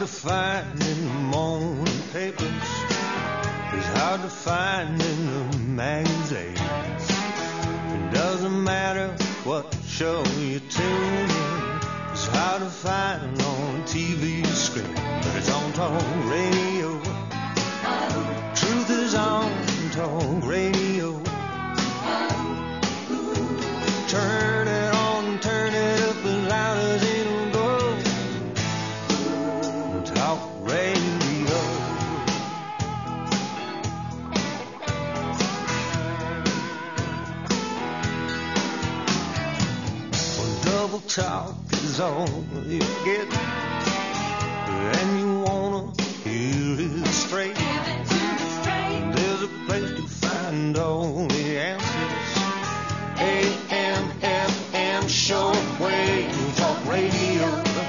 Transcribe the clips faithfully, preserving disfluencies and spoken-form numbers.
to find in the morning papers. It's hard to find in the magazines. It doesn't matter what show you tune in. It's hard to find on T V screen, but it's on talk radio. Truth is on talk radio. Turn it on, turn it up as loud as it'll go. Talk radio. Well, double talk is all you get, and you wanna hear it straight. There's a place to find all the answers. A M F M shortwave talk radio.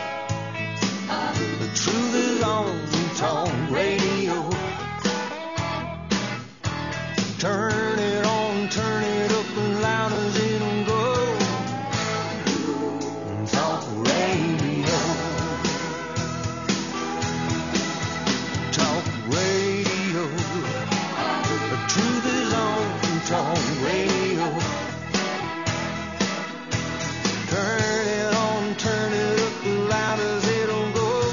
The truth is on talk radio. Turn it on, turn it up as loud as it'll go. Talk radio. Talk radio. The truth is on talk radio. Turn it on, turn it up as loud as it'll go.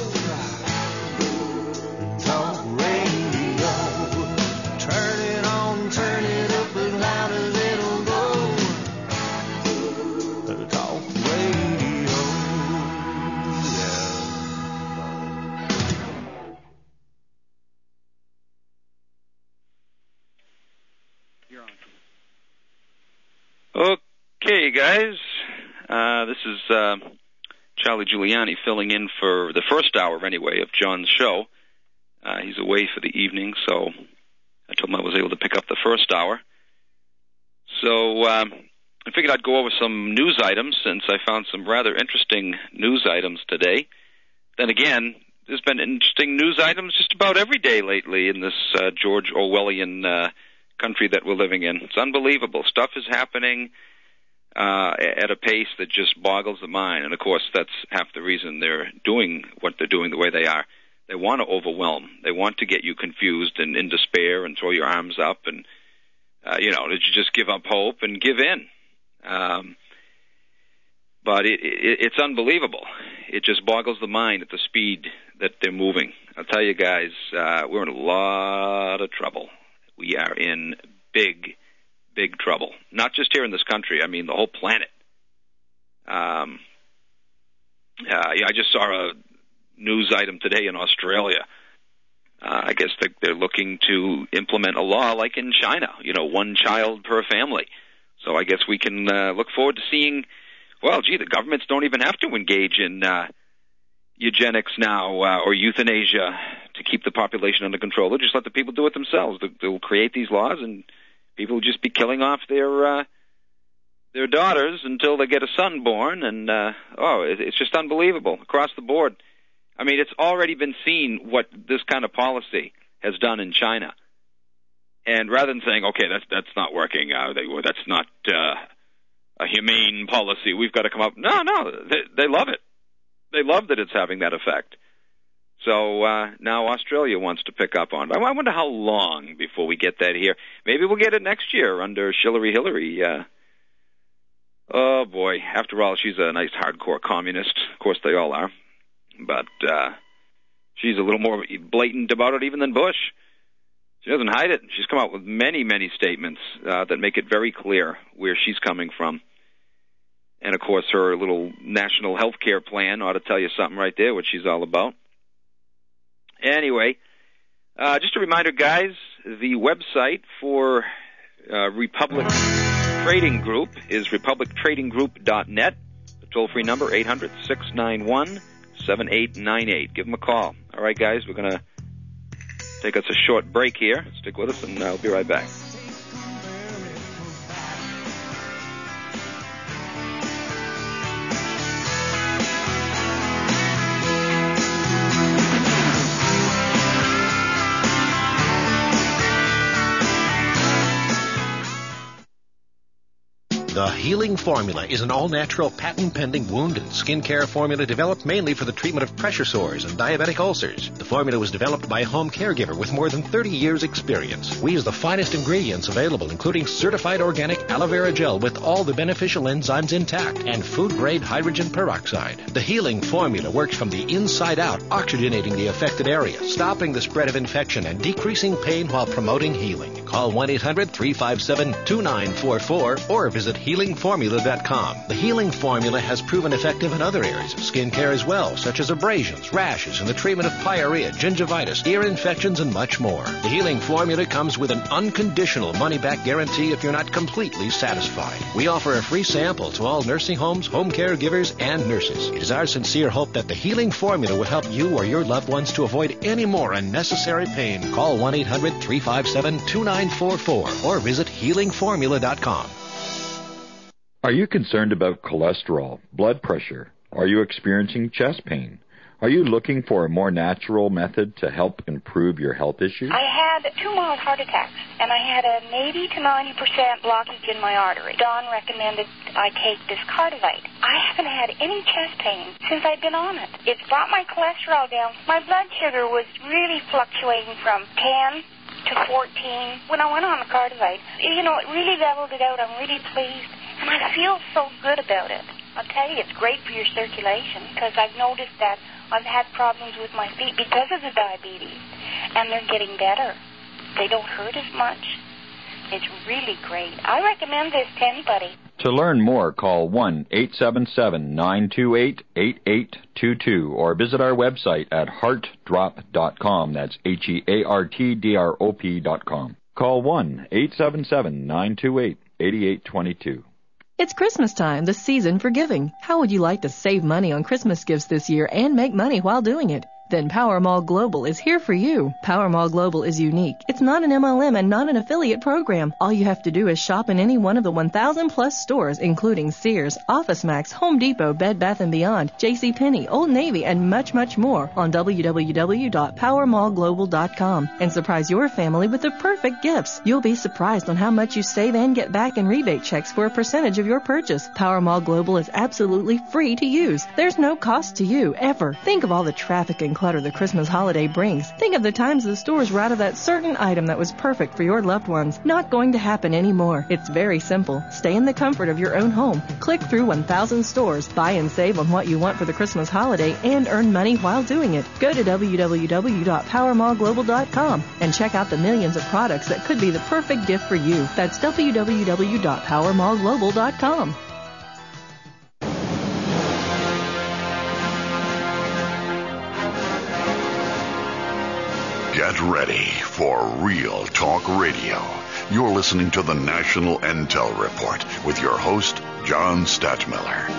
Talk radio. Turn it on, turn it up as loud as it'll go. Talk radio. Yeah. You're on. Okay, guys. Uh, this is uh, Charlie Giuliani filling in for the first hour, anyway, of John's show. Uh, he's away for the evening, so I told him I was able to pick up the first hour. So um, I figured I'd go over some news items, since I found some rather interesting news items today. Then again, there's been interesting news items just about every day lately in this uh, George Orwellian uh, country that we're living in. It's unbelievable. Stuff is happening Uh, at a pace that just boggles the mind. And, of course, that's half the reason they're doing what they're doing the way they are. They want to overwhelm. They want to get you confused and in despair and throw your arms up and, uh, you know, that you just give up hope and give in. Um, but it, it, it's unbelievable. It just boggles the mind at the speed that they're moving. I'll tell you guys, uh, we're in a lot of trouble. We are in big big trouble. Not just here in this country, I mean the whole planet. Um, uh, yeah, I just saw a news item today in Australia. Uh, I guess they're, they're looking to implement a law like in China, you know, one child per family. So I guess we can uh, look forward to seeing, well, gee, the governments don't even have to engage in uh, eugenics now uh, or euthanasia to keep the population under control. They'll just let the people do it themselves. They'll, they'll create these laws, and people will just be killing off their uh, their daughters until they get a son born, and uh, oh, it, it's just unbelievable across the board. I mean, it's already been seen what this kind of policy has done in China. And rather than saying, okay, that's that's not working, uh, they, well, that's not uh, a humane policy, we've got to come up. No, no, they, they love it. They love that it's having that effect. So uh, now Australia wants to pick up on it. I wonder how long before we get that here. Maybe we'll get it next year under Hillary Hillary. Uh, oh, boy. After all, she's a nice hardcore communist. Of course, they all are. But uh, she's a little more blatant about it even than Bush. She doesn't hide it. She's come out with many, many statements uh, that make it very clear where she's coming from. And, of course, her little national health care plan ought to tell you something right there, what she's all about. Anyway, uh, just a reminder, guys, the website for uh, Republic Trading Group is republic trading group dot net. The toll-free number, eight hundred, six nine one, seven eight nine eight. Give them a call. All right, guys, we're going to take us a short break here. Stick with us, and I'll be right back. The Healing Formula is an all-natural, patent-pending wound and skin care formula developed mainly for the treatment of pressure sores and diabetic ulcers. The formula was developed by a home caregiver with more than thirty years' experience. We use the finest ingredients available, including certified organic aloe vera gel with all the beneficial enzymes intact and food-grade hydrogen peroxide. The Healing Formula works from the inside out, oxygenating the affected area, stopping the spread of infection, and decreasing pain while promoting healing. Call one eight hundred three five seven two nine four four or visit healing formula dot com. The Healing Formula has proven effective in other areas of skin care as well, such as abrasions, rashes, and the treatment of pyorrhea, gingivitis, ear infections, and much more. The Healing Formula comes with an unconditional money-back guarantee if you're not completely satisfied. We offer a free sample to all nursing homes, home caregivers, and nurses. It is our sincere hope that the Healing Formula will help you or your loved ones to avoid any more unnecessary pain. Call one eight hundred three five seven two nine four four or visit healing formula dot com. Are you concerned about cholesterol, blood pressure? Are you experiencing chest pain? Are you looking for a more natural method to help improve your health issues? I had two mild heart attacks, and I had an eighty to ninety percent blockage in my artery. Don recommended I take this Cardivite. I haven't had any chest pain since I've been on it. It's brought my cholesterol down. My blood sugar was really fluctuating from ten to fourteen when I went on the Cardivite. You know, it really leveled it out. I'm really pleased, and I feel so good about it. I'll tell you, it's great for your circulation because I've noticed that I've had problems with my feet because of the diabetes, and they're getting better. They don't hurt as much. It's really great. I recommend this to anybody. To learn more, call one eight seven seven nine two eight eight eight two two or visit our website at heart drop dot com. That's H E A R T D R O P dot com. Call one eight seven seven nine two eight eight eight two two. It's Christmas time, the season for giving. How would you like to save money on Christmas gifts this year and make money while doing it? Then Power Mall Global is here for you. Power Mall Global is unique. It's not an M L M and not an affiliate program. All you have to do is shop in any one of the one thousand plus stores, including Sears, OfficeMax, Home Depot, Bed Bath and Beyond, JCPenney, Old Navy, and much, much more on w w w dot power mall global dot com and surprise your family with the perfect gifts. You'll be surprised on how much you save and get back in rebate checks for a percentage of your purchase. Power Mall Global is absolutely free to use. There's no cost to you, ever. Think of all the traffic and clutter the Christmas holiday brings. Think of the times the stores were out of that certain item that was perfect for your loved ones. Not going to happen anymore. It's very simple. Stay in the comfort of your own home. Click through one thousand stores, buy and save on what you want for the Christmas holiday, and earn money while doing it. Go to w w w dot power mall global dot com and check out the millions of products that could be the perfect gift for you. That's w w w dot power mall global dot com. Get ready for Real Talk Radio. You're listening to the National Intel Report with your host, John Stadtmiller.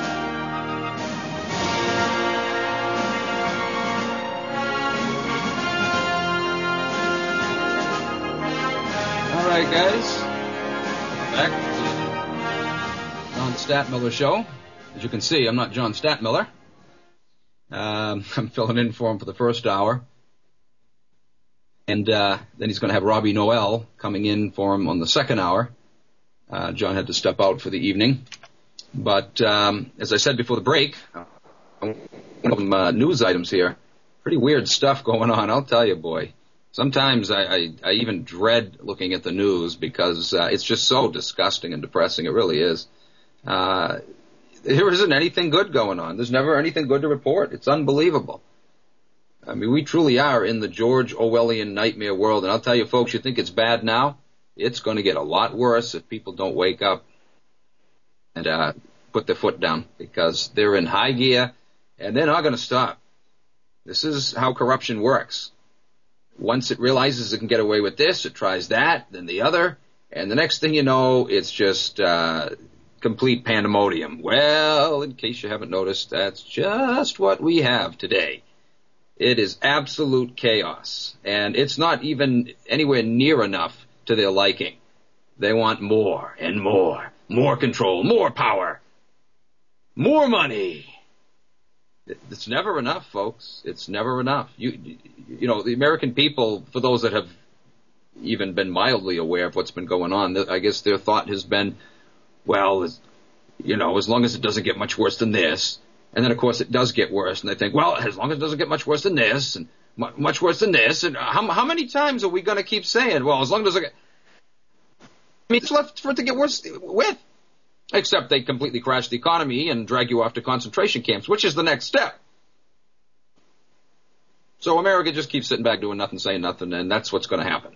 All right, guys. Back to the John Stadtmiller Show. As you can see, I'm not John Stadtmiller. Um, I'm filling in for him for the first hour. And uh, then he's going to have Robbie Noel coming in for him on the second hour. Uh, John had to step out for the evening. But um, as I said before the break, one of them uh, news items here. Pretty weird stuff going on, I'll tell you, boy. Sometimes I, I, I even dread looking at the news because uh, it's just so disgusting and depressing. It really is. Uh, there isn't anything good going on. There's never anything good to report. It's unbelievable. I mean, we truly are in the George Orwellian nightmare world. And I'll tell you, folks, you think it's bad now? It's going to get a lot worse if people don't wake up and uh, put their foot down because they're in high gear and they're not going to stop. This is how corruption works. Once it realizes it can get away with this, it tries that, then the other, and the next thing you know, it's just uh, complete pandemonium. Well, in case you haven't noticed, that's just what we have today. It is absolute chaos, and it's not even anywhere near enough to their liking. They want more and more, more control, more power, more money. It's never enough, folks. It's never enough. You, you know, the American people, for those that have even been mildly aware of what's been going on, I guess their thought has been, well, you know, as long as it doesn't get much worse than this. And then, of course, it does get worse. And they think, well, as long as it doesn't get much worse than this, and much worse than this. And how, how many times are we going to keep saying, well, as long as it doesn't get... I mean, it's left for it to get worse with. Except they completely crash the economy and drag you off to concentration camps, which is the next step. So America just keeps sitting back doing nothing, saying nothing, and that's what's going to happen.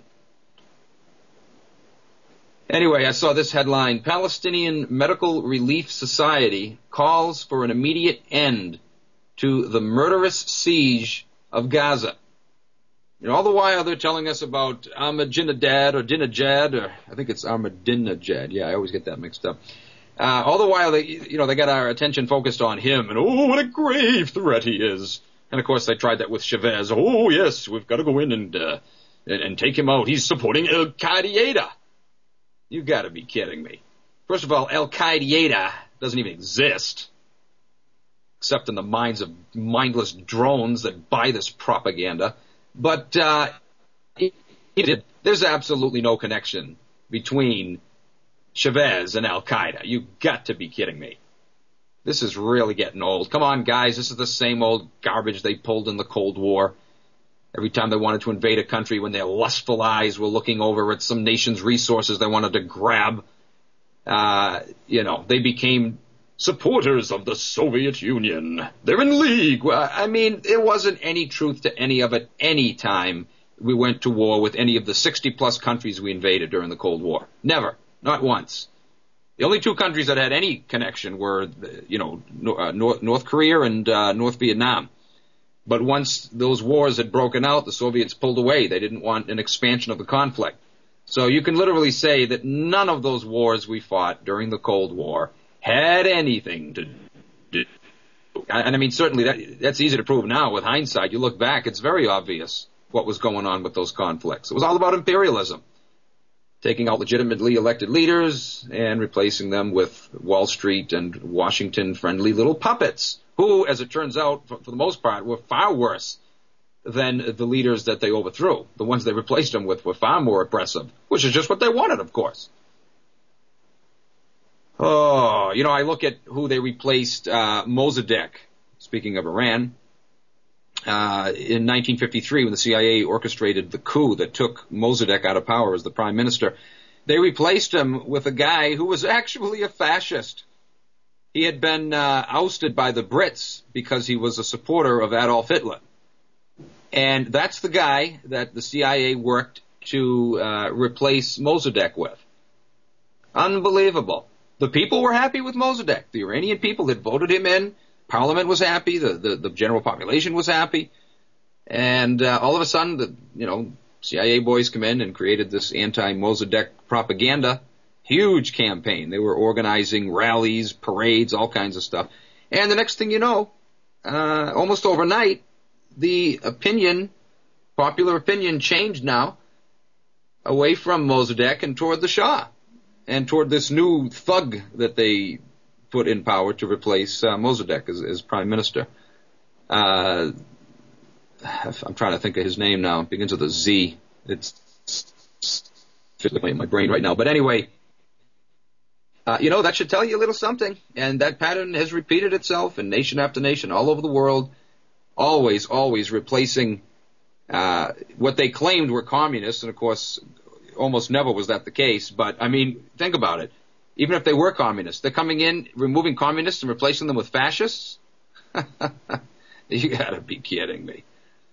Anyway, I saw this headline: Palestinian Medical Relief Society calls for an immediate end to the siege of Gaza. You know, all the while they're telling us about Ahmadinejad or Dinajad, or I think it's Ahmadinejad. Yeah, I always get that mixed up. Uh, all the while they, you know, they got our attention focused on him, and oh, what a grave threat he is. And of course they tried that with Chavez. Oh yes, we've got to go in and uh, and, and take him out. He's supporting Al Qaeda. You got to be kidding me. First of all, Al Qaeda doesn't even exist, except in the minds of mindless drones that buy this propaganda. But uh, it, it, there's absolutely no connection between Chavez and Al Qaeda. You got to be kidding me. This is really getting old. Come on, guys. This is the same old garbage they pulled in the Cold War. Every time they wanted to invade a country, when their lustful eyes were looking over at some nation's resources they wanted to grab, uh, you know, they became supporters of the Soviet Union. They're in league. Well, I mean, there wasn't any truth to any of it any time we went to war with any of the sixty-plus countries we invaded during the Cold War. Never. Not once. The only two countries that had any connection were, you know, uh, North, North Korea and uh, North Vietnam. But once those wars had broken out, the Soviets pulled away. They didn't want an expansion of the conflict. So you can literally say that none of those wars we fought during the Cold War had anything to do. And I mean, certainly that, that's easy to prove now with hindsight. You look back, it's very obvious what was going on with those conflicts. It was all about imperialism. Taking out legitimately elected leaders and replacing them with Wall Street and Washington-friendly little puppets, who, as it turns out, for, for the most part, were far worse than the leaders that they overthrew. The ones they replaced them with were far more oppressive, which is just what they wanted, of course. Oh, you know, I look at who they replaced, uh, Mossadegh, speaking of Iran. Uh, in nineteen fifty-three, when the C I A orchestrated the coup that took Mossadegh out of power as the prime minister, they replaced him with a guy who was actually a fascist. He had been uh, ousted by the Brits because he was a supporter of Adolf Hitler. And that's the guy that the C I A worked to uh, replace Mossadegh with. Unbelievable. The people were happy with Mossadegh. The Iranian people that voted him in. Parliament was happy, the, the, the general population was happy, and uh, all of a sudden, the you know C I A boys come in and created this anti-Mossadegh propaganda, huge campaign. They were organizing rallies, parades, all kinds of stuff. And the next thing you know, uh, almost overnight, the opinion, popular opinion changed now away from Mossadegh and toward the Shah, and toward this new thug that they put in power to replace uh, Mossadegh as, as prime minister. Uh, I'm trying to think of his name now. It begins with a Z. It's physically in my brain right now. But anyway, uh, you know, that should tell you a little something. And that pattern has repeated itself in nation after nation all over the world, always, always replacing uh, what they claimed were communists. And, of course, almost never was that the case. But, I mean, think about it. Even if they were communists, they're coming in, removing communists and replacing them with fascists? You gotta be kidding me.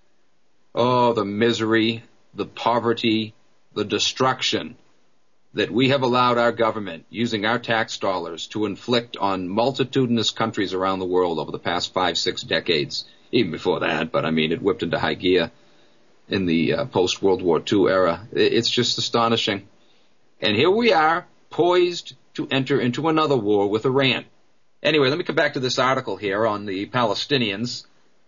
Oh, the misery, the poverty, the destruction that we have allowed our government, using our tax dollars, to inflict on multitudinous countries around the world over the past five, six decades. Even before that, but I mean, it whipped into high gear in the uh, post-World War Two era. It's just astonishing. And here we are, poised to enter into another war with Iran. Anyway, let me come back to this article here on the Palestinians.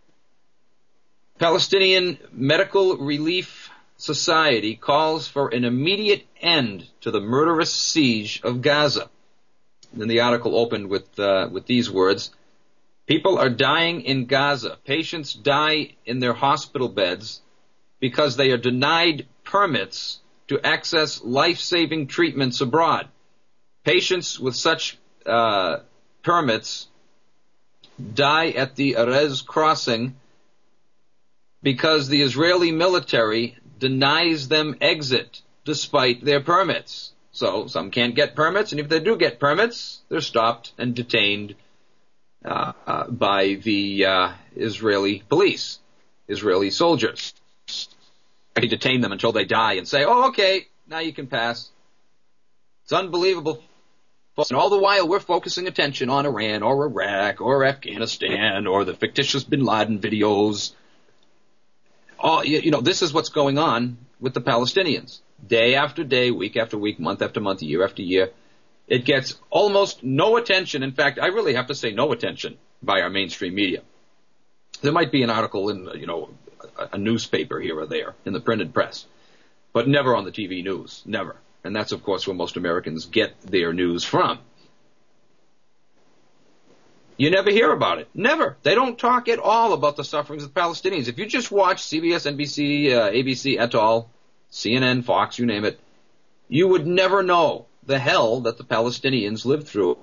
Palestinian Medical Relief Society calls for an immediate end to the murderous siege of Gaza. And then the article opened with uh, with these words: people are dying in Gaza. Patients die in their hospital beds because they are denied permits to access life-saving treatments abroad. patients with such uh, permits die at the Erez crossing because the Israeli military denies them exit despite their permits. So some can't get permits, and if they do get permits, they're stopped and detained uh, uh, by the uh, Israeli police, Israeli soldiers. They detain them until they die and say, oh, okay, now you can pass. It's unbelievable. And all the while, we're focusing attention on Iran or Iraq or Afghanistan or the fictitious bin Laden videos. All, you know, this is what's going on with the Palestinians. Day after day, week after week, month after month, year after year. It gets almost no attention. In fact, I really have to say no attention by our mainstream media. There might be an article in, you know, a, a newspaper here or there in the printed press, but never on the T V news, never. And that's, of course, where most Americans get their news from. You never hear about it. Never. They don't talk at all about the sufferings of the Palestinians. If you just watch C B S, N B C, uh, A B C, et al., C N N, Fox, you name it, you would never know the hell that the Palestinians live through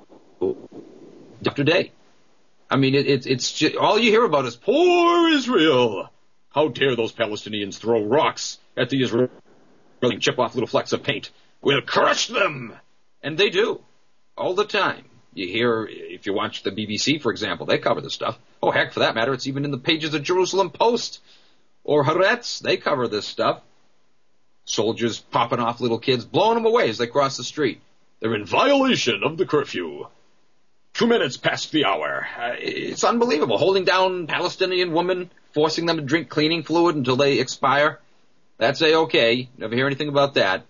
day after day. I mean, it, it, it's just, all you hear about is poor Israel. How dare those Palestinians throw rocks at the Israeli and chip off little flecks of paint. We'll crush them. And they do. All the time. You hear, if you watch the B B C, for example, they cover this stuff. Oh, heck, for that matter, it's even in the pages of Jerusalem Post or Haaretz. They cover this stuff. Soldiers popping off little kids, blowing them away as they cross the street. They're in violation of the curfew. Two minutes past the hour. Uh, it's unbelievable. Holding down Palestinian women, forcing them to drink cleaning fluid until they expire. That's A-okay. Never hear anything about that.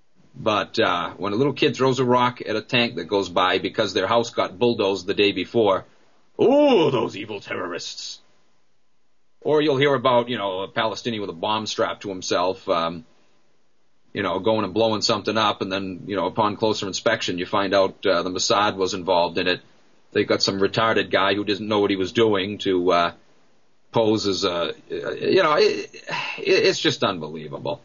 But uh, when a little kid throws a rock at a tank that goes by because their house got bulldozed the day before, oh, those evil terrorists. Or you'll hear about, you know, a Palestinian with a bomb strapped to himself, um, you know, going and blowing something up, and then, you know, upon closer inspection, you find out uh, the Mossad was involved in it. They got some retarded guy who didn't know what he was doing to uh, pose as a, you know, it, it's just unbelievable.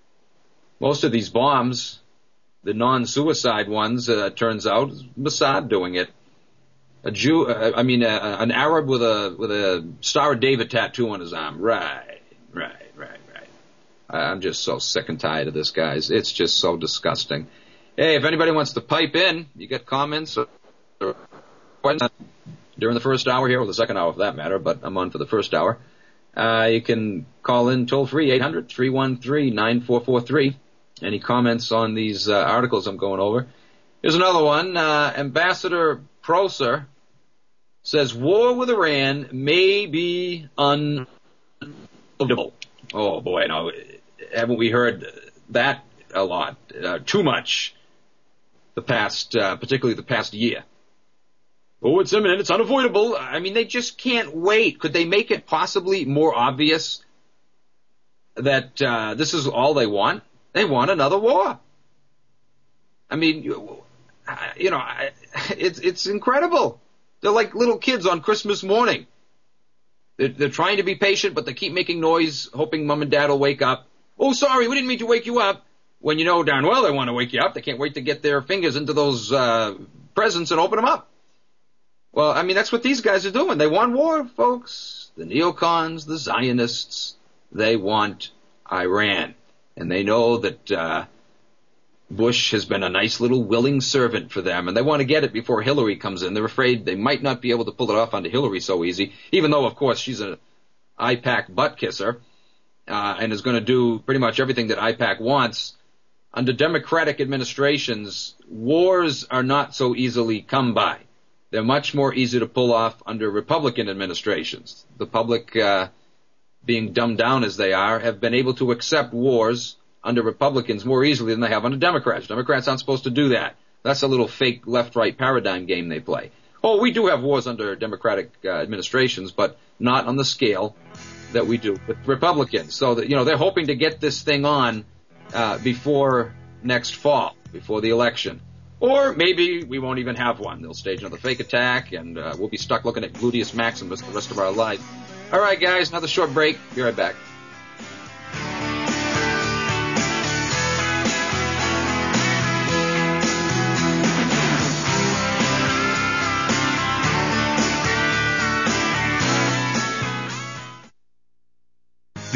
Most of these bombs, the non-suicide ones, uh, turns out, Mossad doing it. A Jew, uh, I mean, uh, an Arab with a with a Star of David tattoo on his arm. Right, right, right, right. I'm just so sick and tired of this, guys. It's just so disgusting. Hey, if anybody wants to pipe in, you got comments or questions during the first hour here, or the second hour for that matter, but I'm on for the first hour. Uh, you can call in toll-free, eight hundred, three one three, nine four four three. Any comments on these uh, articles I'm going over? Here's another one. Uh, Ambassador Prosser says war with Iran may be unavoidable. Oh, boy, no. Haven't we heard that a lot? Uh, too much the past, uh, particularly the past year. Oh, it's imminent. It's unavoidable. I mean, they just can't wait. Could they make it possibly more obvious that uh, this is all they want? They want another war. I mean, you, you know, it's it's incredible. They're like little kids on Christmas morning. They're, they're trying to be patient, but they keep making noise, hoping mom and dad will wake up. Oh, sorry, we didn't mean to wake you up. When you know darn well they want to wake you up. They can't wait to get their fingers into those uh, presents and open them up. Well, I mean, that's what these guys are doing. They want war, folks. The neocons, the Zionists, they want Iran. And they know that uh, Bush has been a nice little willing servant for them, and they want to get it before Hillary comes in. They're afraid they might not be able to pull it off onto Hillary so easy, even though, of course, she's an IPAC butt kisser uh, and is going to do pretty much everything that IPAC wants. Under Democratic administrations, wars are not so easily come by. They're much more easy to pull off under Republican administrations. The public, uh, being dumbed down as they are, have been able to accept wars under Republicans more easily than they have under Democrats. Democrats aren't supposed to do that. That's a little fake left-right paradigm game they play. Oh, we do have wars under Democratic uh, administrations, but not on the scale that we do with Republicans. So that, you know, they're hoping to get this thing on uh, before next fall, before the election. Or maybe we won't even have one. They'll stage another fake attack, and uh, we'll be stuck looking at Gluteus Maximus the rest of our life. All right, guys, another short break. Be right back.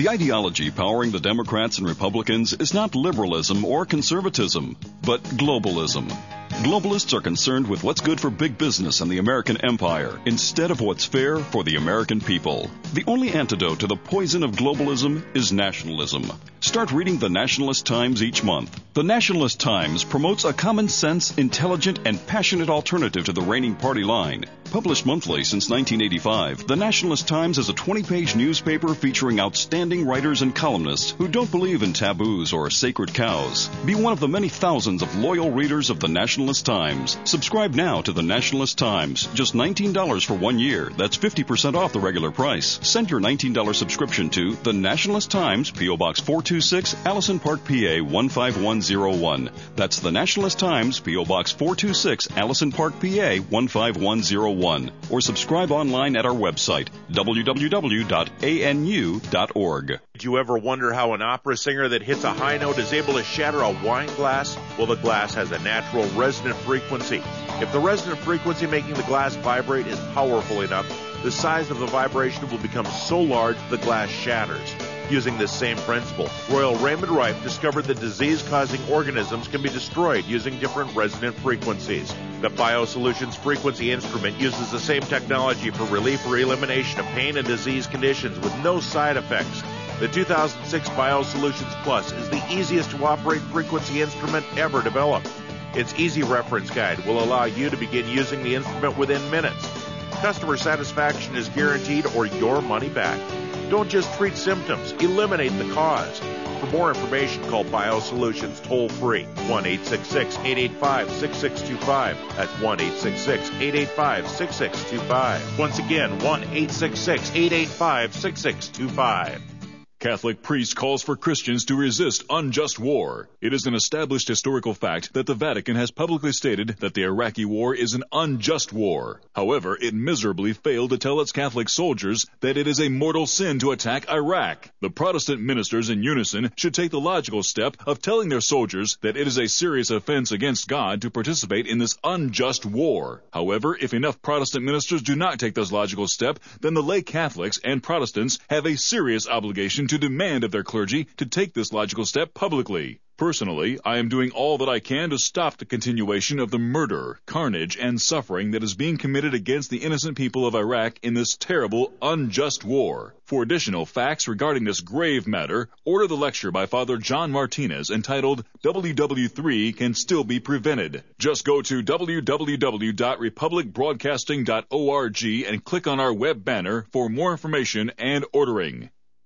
The ideology powering the Democrats and Republicans is not liberalism or conservatism, but globalism. Globalists are concerned with what's good for big business and the American empire instead of what's fair for the American people. The only antidote to the poison of globalism is nationalism. Start reading the Nationalist Times each month. The Nationalist Times promotes a common sense, intelligent, and passionate alternative to the reigning party line. Published monthly since nineteen eighty-five, the Nationalist Times is a twenty-page newspaper featuring outstanding writers and columnists who don't believe in taboos or sacred cows. Be one of the many thousands of loyal readers of the Nationalist Times. Subscribe now to the Nationalist Times. Just nineteen dollars for one year. That's fifty percent off the regular price. Send your nineteen dollars subscription to the Nationalist Times, P O. Box four two six, Allison Park, P A one five one zero one. That's the Nationalist Times, P O. Box four two six, Allison Park, P A one five one zero one. Or subscribe online at our website, w w w dot a n u dot org. Did you ever wonder how an opera singer that hits a high note is able to shatter a wine glass? Well, the glass has a natural resonant frequency. If the resonant frequency making the glass vibrate is powerful enough, the size of the vibration will become so large the glass shatters. Using this same principle, Royal Raymond Rife discovered that disease-causing organisms can be destroyed using different resonant frequencies. The BioSolutions frequency instrument uses the same technology for relief or elimination of pain and disease conditions with no side effects. The two thousand six BioSolutions Plus is the easiest to operate frequency instrument ever developed. Its easy reference guide will allow you to begin using the instrument within minutes. Customer satisfaction is guaranteed or your money back. Don't just treat symptoms, eliminate the cause. For more information, call BioSolutions toll-free, one eight six six, eight eight five, six six two five. That's one eight six six, eight eight five, six six two five. Once again, one eight six six, eight eight five, six six two five. Catholic priest calls for Christians to resist unjust war. It is an established historical fact that the Vatican has publicly stated that the Iraqi war is an unjust war. However, it miserably failed to tell its Catholic soldiers that it is a mortal sin to attack Iraq. The Protestant ministers in unison should take the logical step of telling their soldiers that it is a serious offense against God to participate in this unjust war. However, if enough Protestant ministers do not take this logical step, then the lay Catholics and Protestants have a serious obligation to to demand of their clergy to take this logical step publicly. Personally, I am doing all that I can to stop the continuation of the murder, carnage, and suffering that is being committed against the innocent people of Iraq in this terrible, unjust war. For additional facts regarding this grave matter, order the lecture by Father John Martinez entitled W W three Can Still Be Prevented. Just go to w w w dot republic broadcasting dot org and click on our web banner for more information and ordering.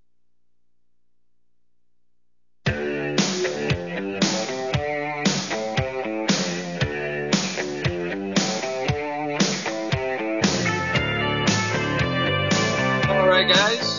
Guys,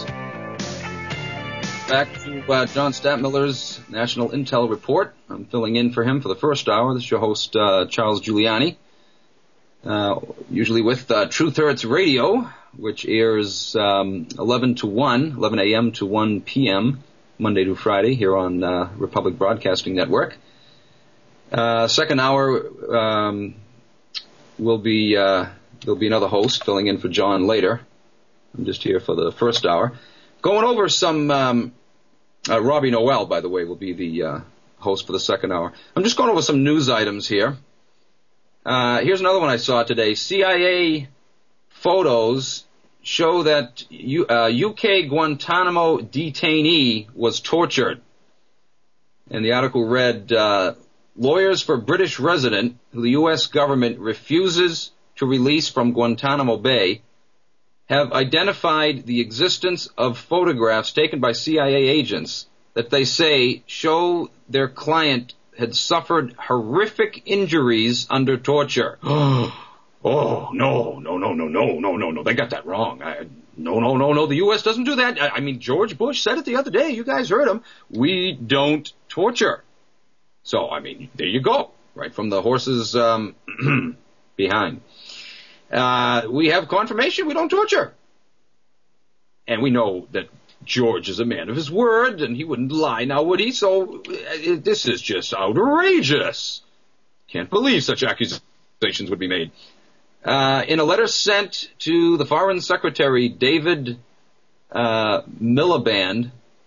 back to uh, John Stadtmiller's National Intel Report. I'm filling in for him for the first hour. This is your host, uh, Charles Giuliani, uh, usually with uh, Truth Hurts Radio, which airs um, eleven to one, eleven a.m. to one p.m., Monday to Friday, here on uh, Republic Broadcasting Network. Uh, second hour um, will be uh, there'll be another host filling in for John later. I'm just here for the first hour. Going over some, um, uh, Robbie Noel, by the way, will be the uh, host for the second hour. I'm just going over some news items here. Uh, here's another one I saw today. C I A photos show that U- uh, U K Guantanamo detainee was tortured. And the article read, uh, lawyers for British resident who the U S government refuses to release from Guantanamo Bay have identified the existence of photographs taken by C I A agents that they say show their client had suffered horrific injuries under torture. Oh, no, no, no, no, no, no, no, no. They got that wrong. I, no, no, no, no. The U S doesn't do that. I, I mean, George Bush said it the other day. You guys heard him. We don't torture. So, I mean, there you go. Right from the horse's um, behind. Uh, we have confirmation we don't torture. And we know that George is a man of his word, and he wouldn't lie now, would he? So, uh, this is just outrageous. Can't believe such accusations would be made. Uh, in a letter sent to the Foreign Secretary, David uh, Miliband,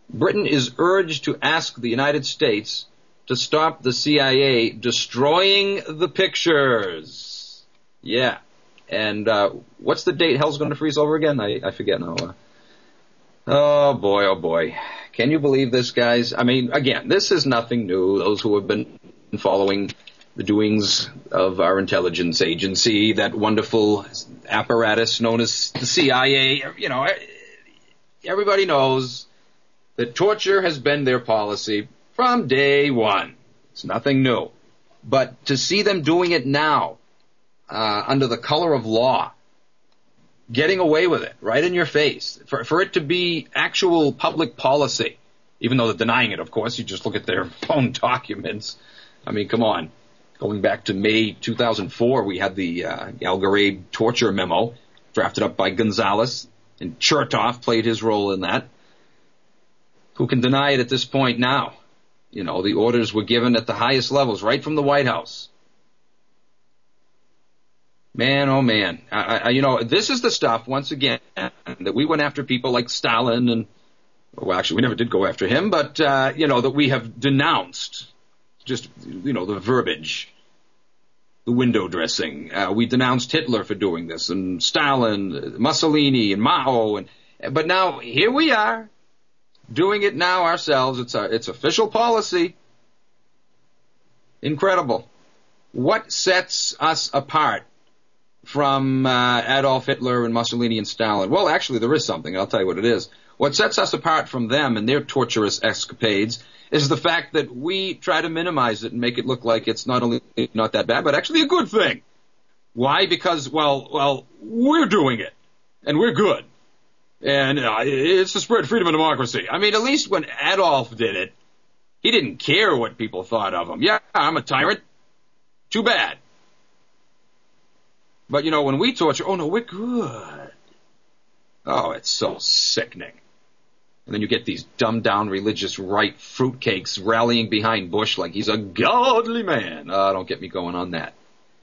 Britain is urged to ask the United States to stop the C I A destroying the pictures. Yeah. And uh, what's the date hell's going to freeze over again? I, I forget now. Uh, oh, boy, oh, boy. Can you believe this, guys? I mean, again, this is nothing new. Those who have been following the doings of our intelligence agency, that wonderful apparatus known as the C I A, you know, everybody knows that torture has been their policy from day one. It's nothing new. But to see them doing it now, uh, under the color of law, getting away with it right in your face, for, for it to be actual public policy, even though they're denying it, of course, you just look at their own documents. I mean, come on. Going back to May two thousand four, we had the uh, Al Ghuraib torture memo drafted up by Gonzales, and Chertoff played his role in that. Who can deny it at this point now? You know, the orders were given at the highest levels, right from the White House. Man, oh man. I, I, you know, this is the stuff, once again, that we went after people like Stalin and, well, actually, we never did go after him, but, uh, you know, that we have denounced. Just, you know, the verbiage, the window dressing. Uh, we denounced Hitler for doing this, and Stalin, Mussolini, and Mao, and but now here we are, doing it now ourselves. It's a, it's official policy. Incredible. What sets us apart from uh, Adolf Hitler and Mussolini and Stalin? Well, actually, there is something. I'll tell you what it is. What sets us apart from them and their torturous escapades is the fact that we try to minimize it and make it look like it's not only not that bad, but actually a good thing. Why? Because, well, well, we're doing it, and we're good. And uh, it's the spread freedom and democracy. I mean, at least when Adolf did it, he didn't care what people thought of him. Yeah, I'm a tyrant. Too bad. But, you know, when we torture, oh, no, we're good. Oh, it's so sickening. And then you get these dumbed-down religious right fruitcakes rallying behind Bush like he's a godly man. Oh, don't get me going on that.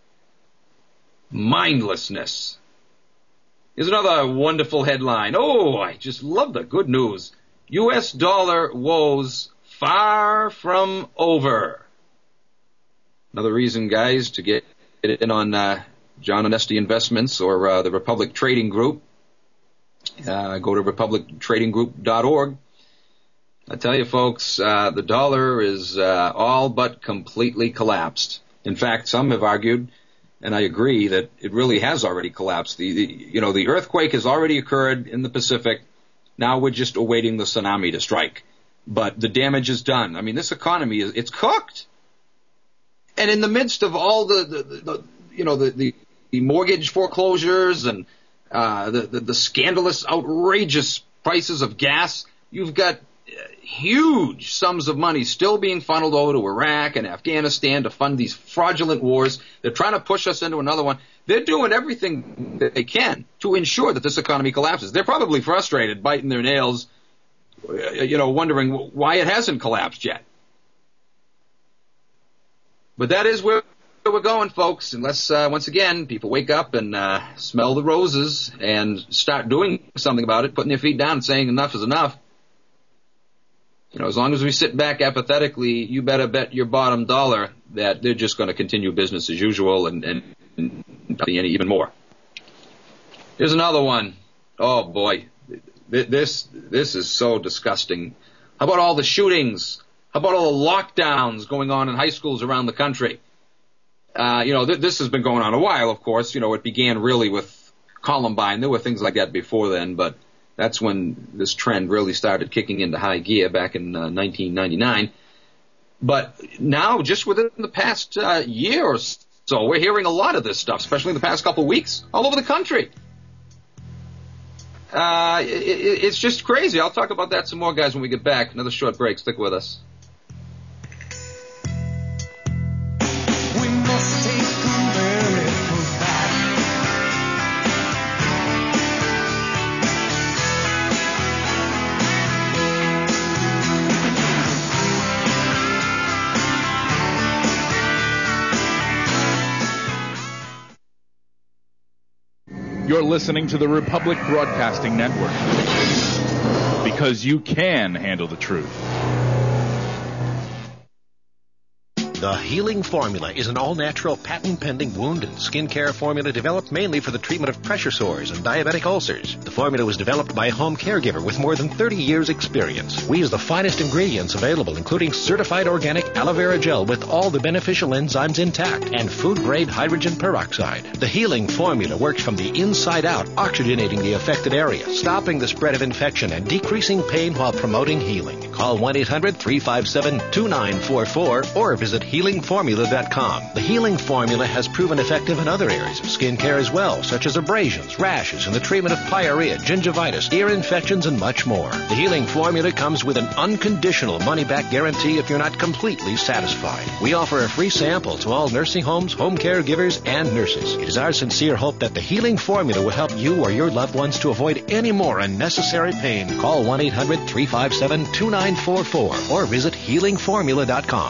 Mindlessness. Here's another wonderful headline. Oh, I just love the good news. U S dollar woes far from over. Another reason, guys, to get in on uh, John Onesti Investments or uh, the Republic Trading Group. Uh, go to republic trading group dot org. I tell you, folks, uh, the dollar is uh, all but completely collapsed. In fact, some have argued, and I agree, that it really has already collapsed. The, the you know, the earthquake has already occurred in the Pacific. Now we're just awaiting the tsunami to strike. But the damage is done. I mean, this economy is it's cooked. And in the midst of all the, the, the, the you know, the, the, the mortgage foreclosures and Uh, the, the, the scandalous, outrageous prices of gas, you've got uh, huge sums of money still being funneled over to Iraq and Afghanistan to fund these fraudulent wars. They're trying to push us into another one. They're doing everything that they can to ensure that this economy collapses. They're probably frustrated, biting their nails, you know, wondering why it hasn't collapsed yet. But that is where we're going, folks, unless, uh, once again, people wake up and uh, smell the roses and start doing something about it, putting their feet down and saying enough is enough. You know, as long as we sit back apathetically, you better bet your bottom dollar that they're just going to continue business as usual and, and, and even more. Here's another one. Oh, boy. This, this is so disgusting. How about all the shootings? How about all the lockdowns going on in high schools around the country? Uh, you know, th- this has been going on a while, of course. You know, it began really with Columbine. There were things like that before then, but that's when this trend really started kicking into high gear back in uh, nineteen ninety-nine. But now, just within the past uh, year or so, we're hearing a lot of this stuff, especially in the past couple of weeks, all over the country. Uh, it, it's just crazy. I'll talk about that some more, guys, when we get back. Another short break. Stick with us. You're listening to the Republic Broadcasting Network. because you can handle the truth. The Healing Formula is an all-natural, patent-pending wound and skin care formula developed mainly for the treatment of pressure sores and diabetic ulcers. The formula was developed by a home caregiver with more than thirty years' experience. We use the finest ingredients available, including certified organic aloe vera gel with all the beneficial enzymes intact and food-grade hydrogen peroxide. The Healing Formula works from the inside out, oxygenating the affected area, stopping the spread of infection, and decreasing pain while promoting healing. Call one eight hundred three five seven two nine four four or visit healing formula dot com. The Healing Formula has proven effective in other areas of skin care as well, such as abrasions, rashes, and the treatment of pyorrhea, gingivitis, ear infections, and much more. The Healing Formula comes with an unconditional money-back guarantee if you're not completely satisfied. We offer a free sample to all nursing homes, home caregivers, and nurses. It is our sincere hope that the Healing Formula will help you or your loved ones to avoid any more unnecessary pain. Call one eight hundred three five seven two nine four four or visit healing formula dot com.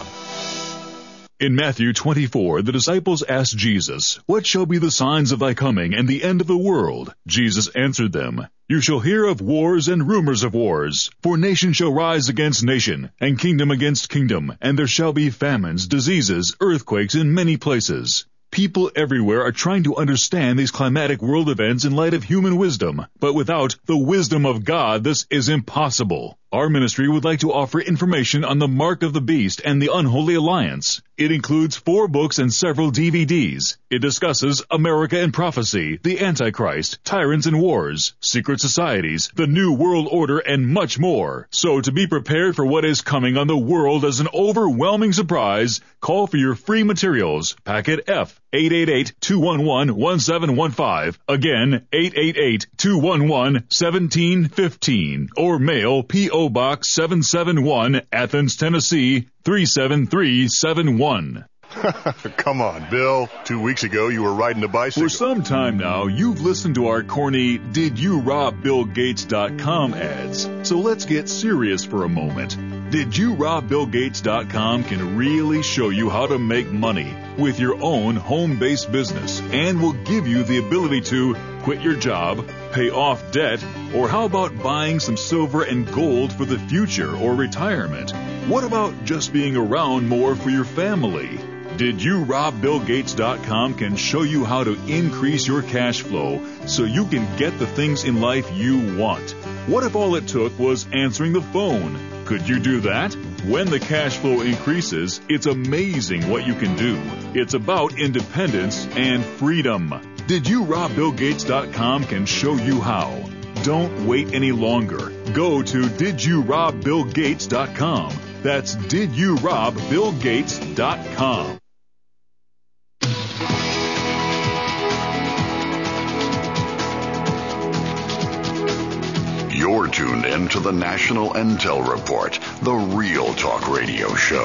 In Matthew twenty-four, the disciples asked Jesus, "What shall be the signs of thy coming and the end of the world?" Jesus answered them, "You shall hear of wars and rumors of wars. For nation shall rise against nation, and kingdom against kingdom, and there shall be famines, diseases, earthquakes in many places." People everywhere are trying to understand these climatic world events in light of human wisdom, but without the wisdom of God, this is impossible. Our ministry would like to offer information on the Mark of the Beast and the Unholy Alliance. It includes four books and several D V Ds. It discusses America and prophecy, the Antichrist, tyrants and wars, secret societies, the New World Order, and much more. So to be prepared for what is coming on the world as an overwhelming surprise, call for your free materials. Packet F, eight eight eight, two one one, one seven one five. Again, eight eight eight, two one one, one seven one five. Or mail P O Box seven seven one, Athens, Tennessee, three seven three seven one. Come on, Bill. Two weeks ago, you were riding a bicycle. For some time now, you've listened to our corny Did You Rob Bill Gates dot com ads. So let's get serious for a moment. Did You Rob Bill Gates dot com can really show you how to make money with your own home-based business and will give you the ability to quit your job, pay off debt, or how about buying some silver and gold for the future or retirement? What about just being around more for your family? Did You Rob Bill Gates dot com can show you how to increase your cash flow so you can get the things in life you want. What if all it took was answering the phone? Could you do that? When the cash flow increases, it's amazing what you can do. It's about independence and freedom. Did You Rob Bill Gates dot com can show you how. Don't wait any longer. Go to Did You Rob Bill Gates dot com. That's Did You Rob Bill Gates dot com. You're tuned in to the National Intel Report, the Real Talk Radio Show.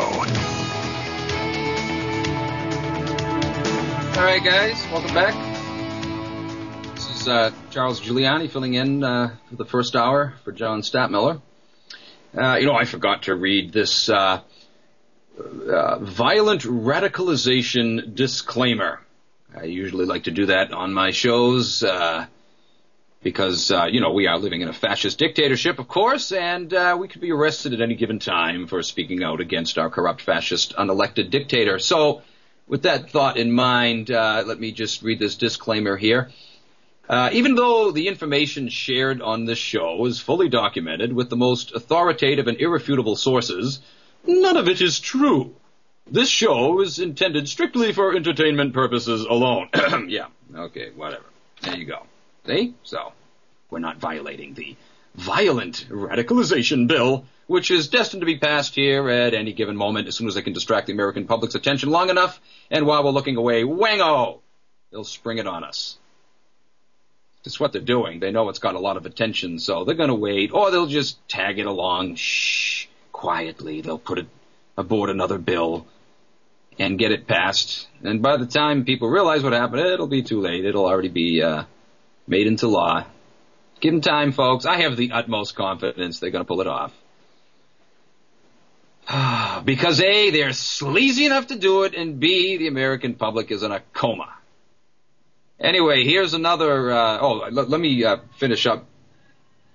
All right, guys, welcome back. This is uh, Charles Giuliani filling in uh, for the first hour for John Stadtmiller. Uh, you know, I forgot to read this uh, uh, violent radicalization disclaimer. I usually like to do that on my shows uh, because, uh, you know, we are living in a fascist dictatorship, of course, and uh, we could be arrested at any given time for speaking out against our corrupt fascist unelected dictator. So with that thought in mind, uh, let me just read this disclaimer here. Uh, even though the information shared on this show is fully documented with the most authoritative and irrefutable sources, none of it is true. This show is intended strictly for entertainment purposes alone. Yeah, okay, whatever. There you go. See? So, we're not violating the violent radicalization bill, which is destined to be passed here at any given moment as soon as they can distract the American public's attention long enough, and while we're looking away, wango! They'll spring it on us. It's what they're doing. They know it's got a lot of attention, so they're going to wait, or they'll just tag it along, shh, quietly. They'll put it aboard another bill and get it passed. And by the time people realize what happened, it'll be too late. It'll already be uh, made into law. Give them time, folks. I have the utmost confidence they're going to pull it off. Because A, they're sleazy enough to do it, and B, the American public is in a coma. Anyway, here's another, uh, oh, let, let me uh, finish up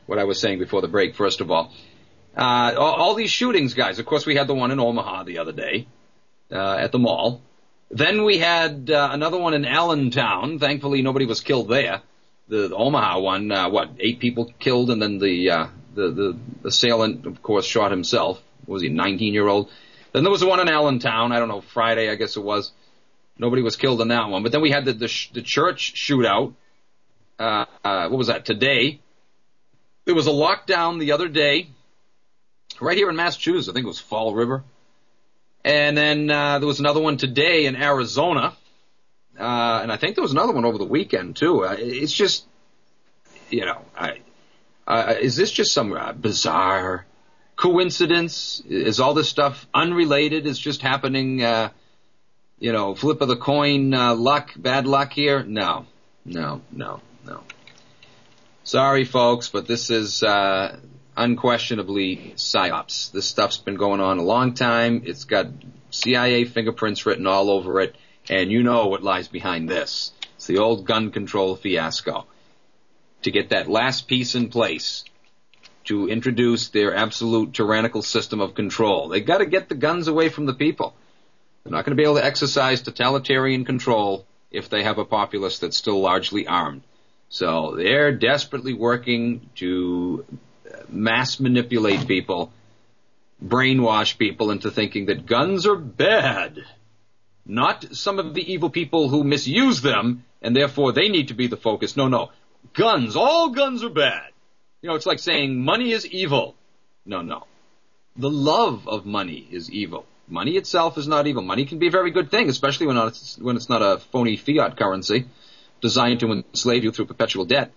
what I was saying before the break, first of all. Uh, all, all these shootings, guys. Of course, we had the one in Omaha the other day uh, at the mall. Then we had uh, another one in Allentown. Thankfully, nobody was killed there. The, the Omaha one, uh, what, eight people killed, and then the, uh, the the assailant, of course, shot himself. What was he, nineteen-year-old? Then there was the one in Allentown. I don't know, Friday, I guess it was. Nobody was killed in that one. But then we had the the, sh- the church shootout. Uh, uh, what was that, today? There was a lockdown the other day, right here in Massachusetts. I think it was Fall River. And then uh, there was another one today in Arizona. Uh, and I think there was another one over the weekend, too. Uh, it's just, you know, I, uh, is this just some uh, bizarre coincidence? Is all this stuff unrelated? Is just happening, uh, you know, flip of the coin, uh, luck, bad luck here? No, no, no, no. Sorry, folks, but this is uh, unquestionably psyops. This stuff's been going on a long time. It's got C I A fingerprints written all over it. And you know what lies behind this. It's the old gun control fiasco. To get that last piece in place, to introduce their absolute tyrannical system of control. They've got to get the guns away from the people. They're not going to be able to exercise totalitarian control if they have a populace that's still largely armed. So they're desperately working to mass manipulate people, brainwash people into thinking that guns are bad. Not some of the evil people who misuse them, and therefore they need to be the focus. No, no. Guns. All guns are bad. You know, it's like saying money is evil. No, no. The love of money is evil. Money itself is not evil. Money can be a very good thing, especially when it's, when it's not a phony fiat currency designed to enslave you through perpetual debt.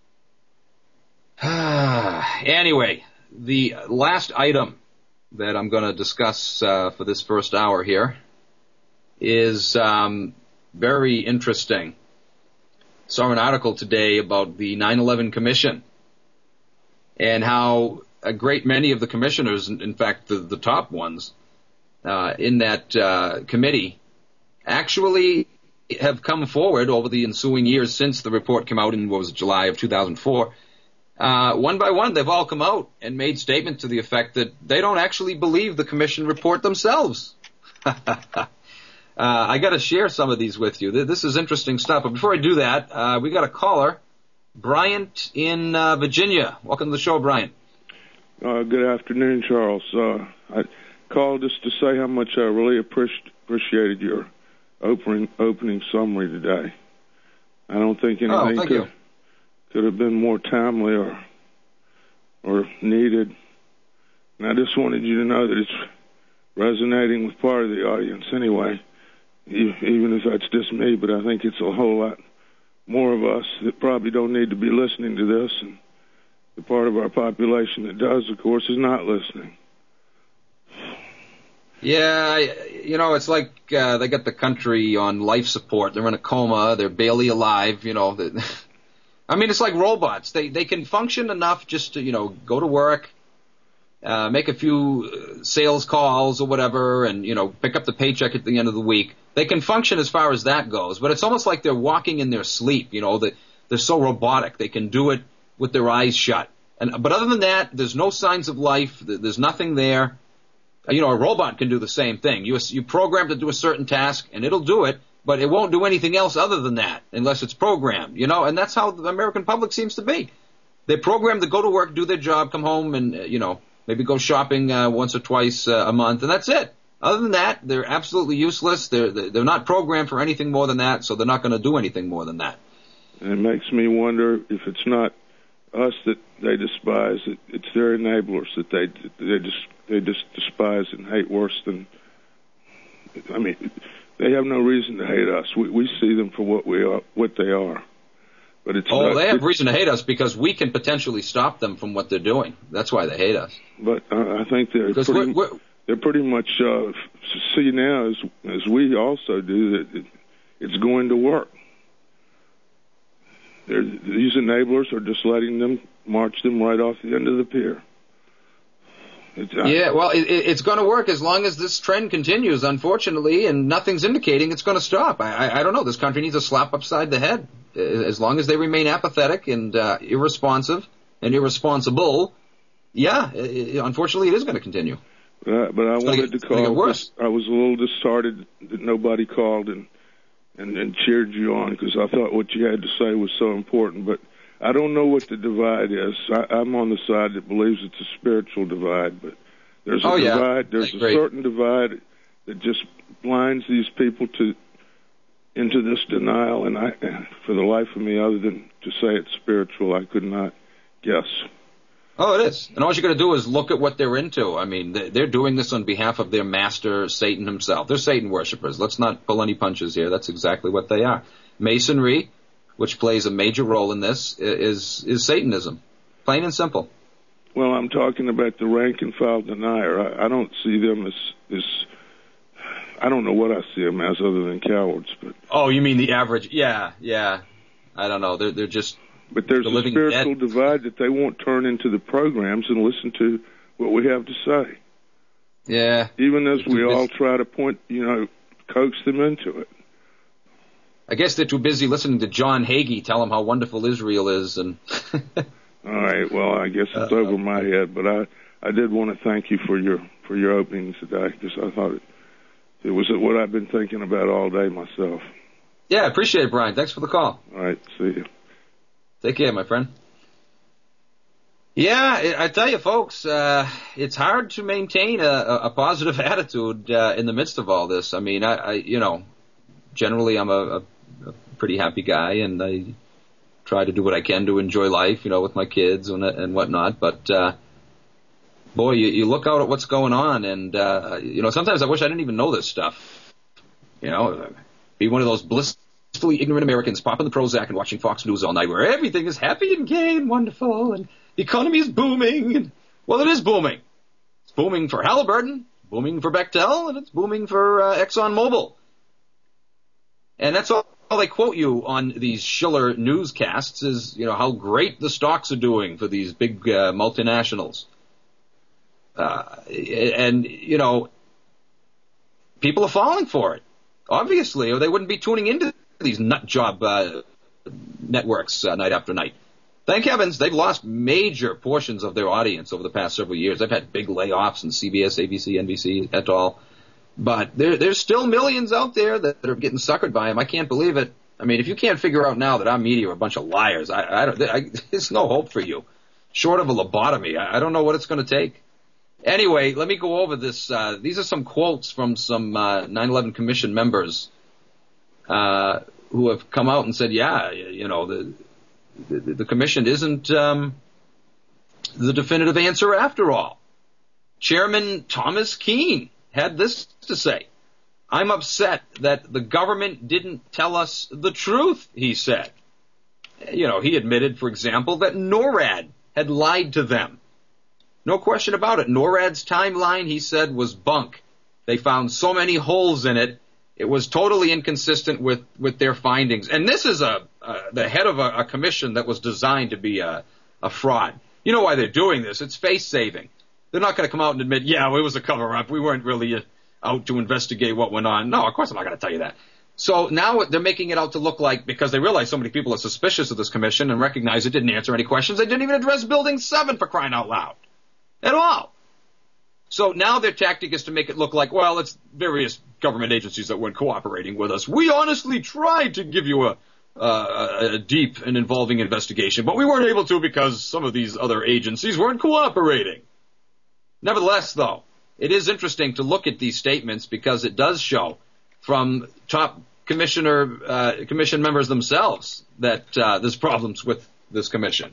Anyway, the last item that I'm going to discuss uh, for this first hour here is um, very interesting. Saw an article today about the nine eleven Commission and how a great many of the commissioners, in fact the, the top ones uh, in that uh, committee, actually have come forward over the ensuing years since the report came out in, what was it, July of two thousand four. Uh, one by one, they've all come out and made statements to the effect that they don't actually believe the Commission report themselves. Uh, I got to share some of these with you. This is interesting stuff. But before I do that, uh, we got a caller, Bryant in uh, Virginia. Welcome to the show, Bryant. Uh, good afternoon, Charles. Uh, I called just to say how much I really appreci- appreciated your opening opening summary today. I don't think anything oh, could, could have been more timely or or needed. And I just wanted you to know that it's resonating with part of the audience anyway. Even if that's just me, but I think it's a whole lot more of us that probably don't need to be listening to this, and the part of our population that does, of course, is not listening. Yeah, you know, it's like uh, they got the country on life support. They're in a coma. They're barely alive, you know. I mean, it's like robots. They they can function enough just to, you know, go to work, uh, make a few sales calls or whatever, and, you know, pick up the paycheck at the end of the week. They can function as far as that goes, but it's almost like they're walking in their sleep, you know, that they're so robotic. They can do it with their eyes shut. And, but other than that, there's no signs of life. There's nothing there. You know, a robot can do the same thing. You, you program to do a certain task, and it'll do it, but it won't do anything else other than that unless it's programmed, you know, and that's how the American public seems to be. They're programmed to go to work, do their job, come home, and, uh, you know, maybe go shopping uh, once or twice uh, a month, and that's it. Other than that, they're absolutely useless. They're they're not programmed for anything more than that, so they're not going to do anything more than that. And it makes me wonder if it's not us that they despise; it, it's their enablers that they they just they just despise and hate worse than. I mean, they have no reason to hate us. We we see them for what we are, what they are. But it's oh, not, they have reason to hate us because we can potentially stop them from what they're doing. That's why they hate us. But uh, I think they're because pretty, we're, we're, they're pretty much uh, see now as as we also do that it, it's going to work. They're, these enablers are just letting them march them right off the end of the pier. It's, yeah, well, it, it's going to work as long as this trend continues, unfortunately, and nothing's indicating it's going to stop. I, I, I don't know. This country needs a slap upside the head. As long as they remain apathetic and uh, irresponsive, and irresponsible, yeah, it, unfortunately it is going to continue. But I, but I it's wanted get, to call. Worse. I was a little disheartened that nobody called and and, and cheered you on, because I thought what you had to say was so important. But I don't know what the divide is. I, I'm on the side that believes it's a spiritual divide, but there's a oh, yeah. divide. There's a certain divide that just blinds these people to into this denial, and I, for the life of me, other than to say it's spiritual, I could not guess. Oh, it is. And all you got to do is look at what they're into. I mean, they're doing this on behalf of their master, Satan himself. They're Satan worshipers. Let's not pull any punches here. That's exactly what they are. Masonry, which plays a major role in this, is is Satanism. Plain and simple. Well, I'm talking about the rank and file denier. I, I don't see them as, as, I don't know what I see them as other than cowards. But oh, you mean the average? Yeah, yeah. I don't know. They're they're just. But there's the a spiritual dead. divide that they won't turn into the programs and listen to what we have to say. Yeah. Even as we all try to point, you know, coax them into it. I guess they're too busy listening to John Hagee tell them how wonderful Israel is. And all right. Well, I guess it's uh, over my head, but I, I did want to thank you for your for your opening today, because I thought it, it was what I've been thinking about all day myself. Yeah, I appreciate it, Brian. Thanks for the call. All right. See you. Take care, my friend. Yeah, I tell you, folks, uh, it's hard to maintain a, a positive attitude uh, in the midst of all this. I mean, I, I you know, generally I'm a, a, a pretty happy guy, and I try to do what I can to enjoy life, you know, with my kids and, and whatnot. But, uh, boy, you, you look out at what's going on, and, uh, you know, sometimes I wish I didn't even know this stuff. You know, be one of those bliss. Fully ignorant Americans popping the Prozac and watching Fox News all night, where everything is happy and gay and wonderful, and the economy is booming. And, well, it is booming. It's booming for Halliburton, booming for Bechtel, and it's booming for uh, ExxonMobil. And that's all, all they quote you on these Schiller newscasts is, you know, how great the stocks are doing for these big uh, multinationals. Uh, and, you know, people are falling for it, obviously, or they wouldn't be tuning into these nut job uh, networks uh, night after night. Thank heavens they've lost major portions of their audience over the past several years. They've had big layoffs in C B S, A B C, N B C, et al. But there, there's still millions out there that, that are getting suckered by them. I can't believe it. I mean, if you can't figure out now that our media are a bunch of liars, I, I don't. I, there's no hope for you, short of a lobotomy. I, I don't know what it's going to take. Anyway, let me go over this. Uh, these are some quotes from some uh, nine eleven Commission members uh, who have come out and said, yeah, you know, the the, the Commission isn't um, the definitive answer after all. Chairman Thomas Keene had this to say. I'm upset that the government didn't tell us the truth, he said. You know, he admitted, for example, that NORAD had lied to them. No question about it. NORAD's timeline, he said, was bunk. They found so many holes in it, it was totally inconsistent with, with their findings. And this is a uh, the head of a, a commission that was designed to be a, a fraud. You know why they're doing this. It's face-saving. They're not going to come out and admit, yeah, it was a cover-up. We weren't really uh, out to investigate what went on. No, of course I'm not going to tell you that. So now they're making it out to look like, because they realize so many people are suspicious of this commission and recognize it didn't answer any questions, they didn't even address Building seven, for crying out loud. At all. So now their tactic is to make it look like, well, it's various government agencies that weren't cooperating with us. We honestly tried to give you a, uh, a deep and involving investigation, but we weren't able to because some of these other agencies weren't cooperating. Nevertheless, though, it is interesting to look at these statements because it does show from top commissioner, uh, commission members themselves that uh, there's problems with this commission.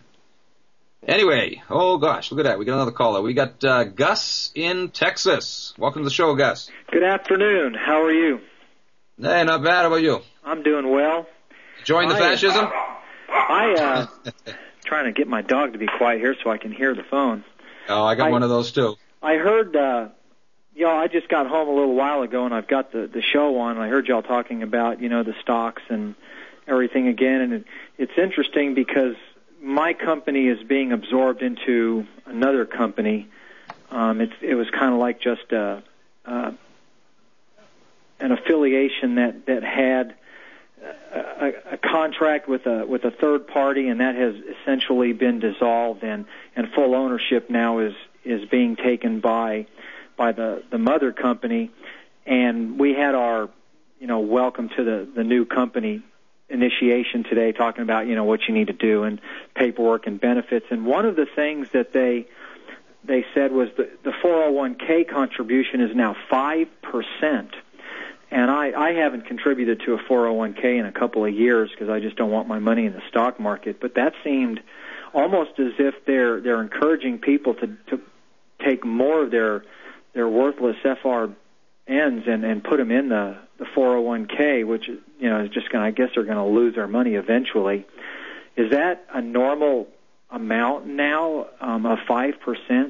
Anyway, oh gosh, look at that. We got another caller. We got uh, Gus in Texas. Welcome to the show, Gus. Good afternoon. How are you? Hey, not bad. How about you? I'm doing well. Enjoying the I, fascism? I, uh, trying to get my dog to be quiet here so I can hear the phone. Oh, I got I, one of those too. I heard, uh, y'all, I just got home a little while ago and I've got the, the show on and I heard y'all talking about, you know, the stocks and everything again. And it, it's interesting because my company is being absorbed into another company. Um, it, it was kind of like just a, uh, an affiliation that, that had a, a contract with a with a third party, and that has essentially been dissolved, and, and full ownership now is is being taken by by the, the mother company. And we had our, you know, welcome to the, the new company initiation today, talking about, you know, what you need to do and paperwork and benefits. And one of the things that they they said was the, the four oh one k contribution is now five percent. And I, I haven't contributed to a four oh one k in a couple of years because I just don't want my money in the stock market. But that seemed almost as if they're they're encouraging people to, to take more of their their worthless F R Ns and, and put them in the, the four oh one k, which, you know, is just going to, I guess they're going to lose their money eventually. Is that a normal amount now um, of five percent?